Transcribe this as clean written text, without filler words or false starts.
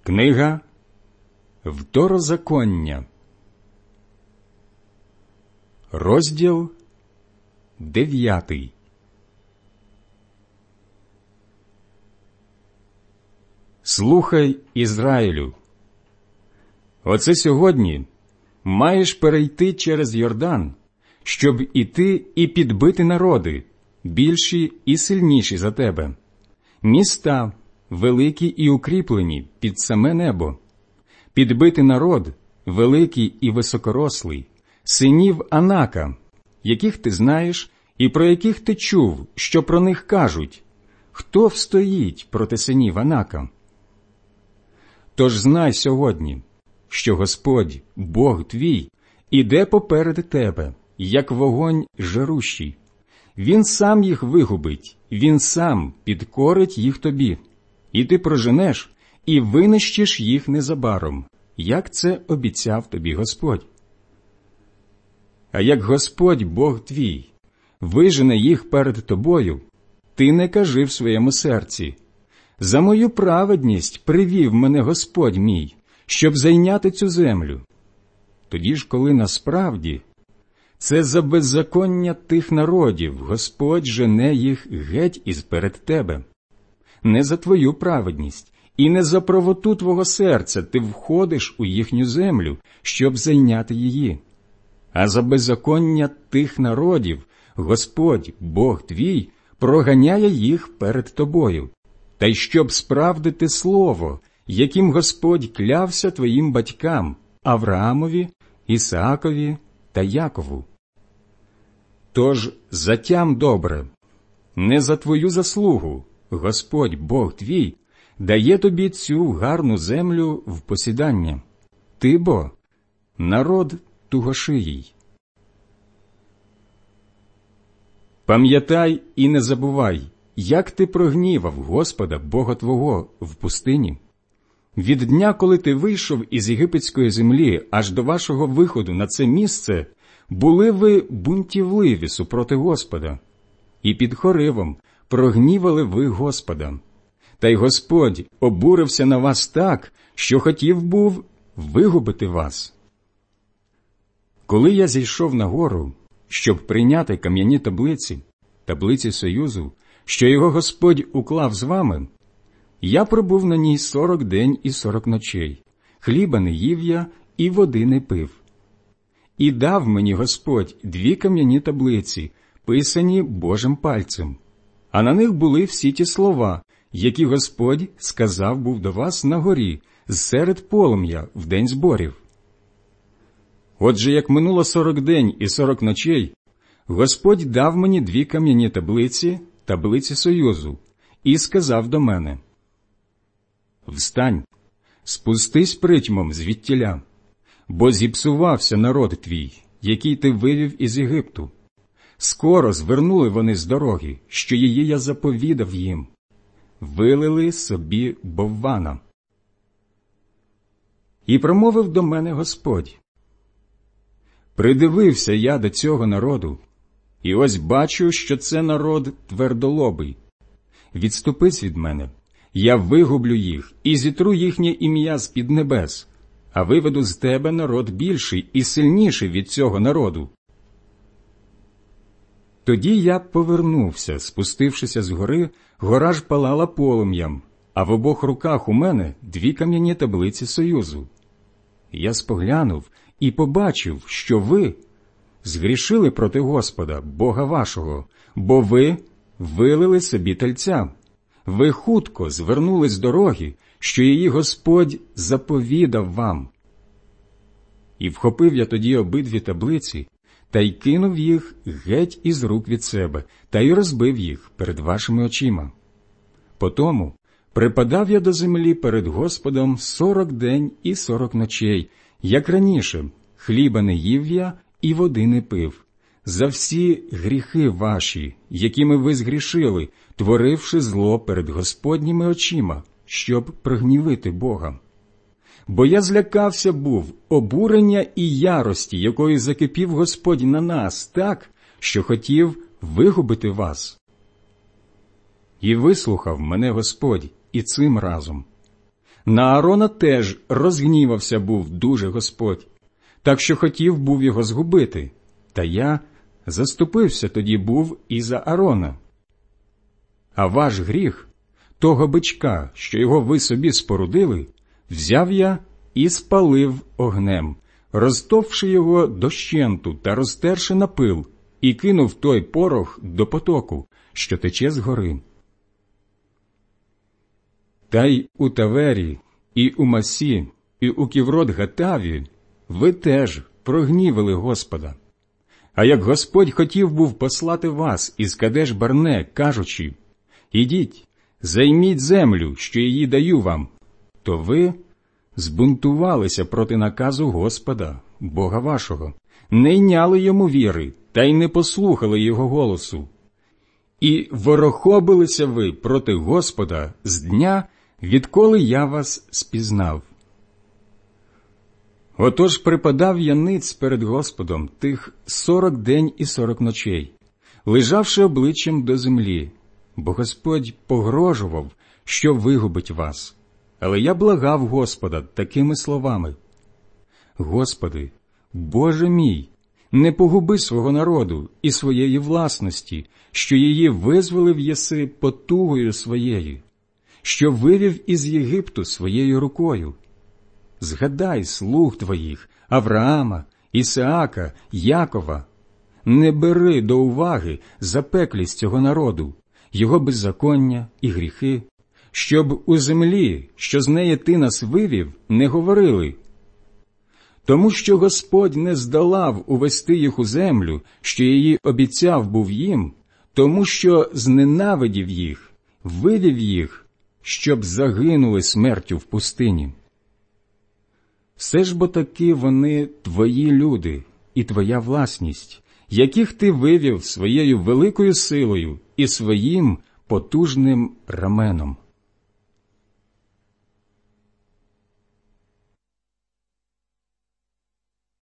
Книга Второзаконня, розділ 9. Слухай, Ізраїлю, оце сьогодні маєш перейти через Йордан, щоб іти і підбити народи, більші і сильніші за тебе, міста, великі і укріплені під саме небо, підбити народ, великий і високорослий, синів Анака, яких ти знаєш і про яких ти чув, що про них кажуть, хто встоїть проти синів Анака. Тож знай сьогодні, що Господь, Бог твій, іде поперед тебе, як вогонь жарущий. Він сам їх вигубить, він сам підкорить їх тобі, і ти проженеш і винищиш їх незабаром, як це обіцяв тобі Господь. А як Господь, Бог твій, вижене їх перед тобою, ти не кажи в своєму серці: «За мою праведність привів мене Господь мій, щоб зайняти цю землю». Тоді ж, коли насправді це за беззаконня тих народів Господь жене їх геть із-перед тебе. Не за твою праведність і не за правоту твого серця ти входиш у їхню землю, щоб зайняти її, а за беззаконня тих народів Господь, Бог твій, проганяє їх перед тобою, та й щоб справдити слово, яким Господь клявся твоїм батькам Авраамові, Ісаакові та Якову. Тож затям добре, не за твою заслугу Господь, Бог твій, дає тобі цю гарну землю в посідання. Ти бо народ тугошиїй. Пам'ятай і не забувай, як ти прогнівав Господа, Бога твого, в пустині. Від дня, коли ти вийшов із єгипетської землі аж до вашого виходу на це місце, були ви бунтівливі супроти Господа, і під Хоривом прогнівали ви Господа. Та й Господь обурився на вас так, що хотів був вигубити вас. Коли я зійшов на гору, щоб прийняти кам'яні таблиці Союзу, що його Господь уклав з вами, я пробув на ній 40 день і 40 ночей, хліба не їв я і води не пив. І дав мені Господь 2 кам'яні таблиці, писані Божим пальцем, а на них були всі ті слова, які Господь сказав був до вас на горі, зсеред полум'я в день зборів. Отже, як минуло 40 день і 40 ночей, Господь дав мені 2 кам'яні таблиці Союзу, і сказав до мене: «Встань, спустись притьмом звідтіля, бо зіпсувався народ твій, який ти вивів із Єгипту. Скоро звернули вони з дороги, що її я заповідав їм, вилили собі боввана». І промовив до мене Господь: «Придивився я до цього народу, і ось бачу, що це народ твердолобий. Відступись від мене, я вигублю їх і зітру їхнє ім'я з-під небес, а виведу з тебе народ більший і сильніший від цього народу». Тоді я повернувся, спустившися з гори, гора ж палала полум'ям, а в обох руках у мене 2 кам'яні таблиці Союзу. Я споглянув і побачив, що ви згрішили проти Господа, Бога вашого, бо ви вилили собі тельця. Ви хутко звернули з дороги, що її Господь заповідав вам. І вхопив я тоді обидві таблиці, та й кинув їх геть із рук від себе, та й розбив їх перед вашими очима. Потому припадав я до землі перед Господом 40 день і 40 ночей, як раніше, хліба не їв я і води не пив, за всі гріхи ваші, якими ви згрішили, творивши зло перед Господніми очима, щоб прогнівити Бога. Бо я злякався був обурення і ярості, якою закипів Господь на нас так, що хотів вигубити вас. І вислухав мене Господь і цим разом. На Аарона теж розгнівався був дуже Господь, так що хотів був його згубити, та я заступився тоді був і за Аарона. А ваш гріх, того бичка, що його ви собі спорудили, взяв я і спалив огнем, розтовши його дощенту та розтерши на пил, і кинув той порох до потоку, що тече з гори. Та й у Тавері, і у Масі, і у Ківрот-Гатаві ви теж прогнівили Господа. А як Господь хотів був послати вас із Кадеш-Барне, кажучи: «Ідіть, займіть землю, що її даю вам», то ви збунтувалися проти наказу Господа, Бога вашого, не йняли йому віри та й не послухали його голосу. І ворохобилися ви проти Господа з дня, відколи я вас спізнав. Отож припадав я ниць перед Господом тих 40 день і 40 ночей, лежавши обличчям до землі, бо Господь погрожував, що вигубить вас. Але я благав Господа такими словами: «Господи, Боже мій, не погуби свого народу і своєї власності, що її визволив єси потугою своєю, що вивів із Єгипту своєю рукою. Згадай слуг твоїх, Авраама, Ісаака, Якова. Не бери до уваги запеклість цього народу, його беззаконня і гріхи, щоб у землі, що з неї ти нас вивів, не говорили. Тому що Господь не здолав увести їх у землю, що її обіцяв був їм, тому що зненавидів їх, вивів їх, щоб загинули смертю в пустині. Все ж бо таки вони твої люди і твоя власність, яких ти вивів своєю великою силою і своїм потужним раменом.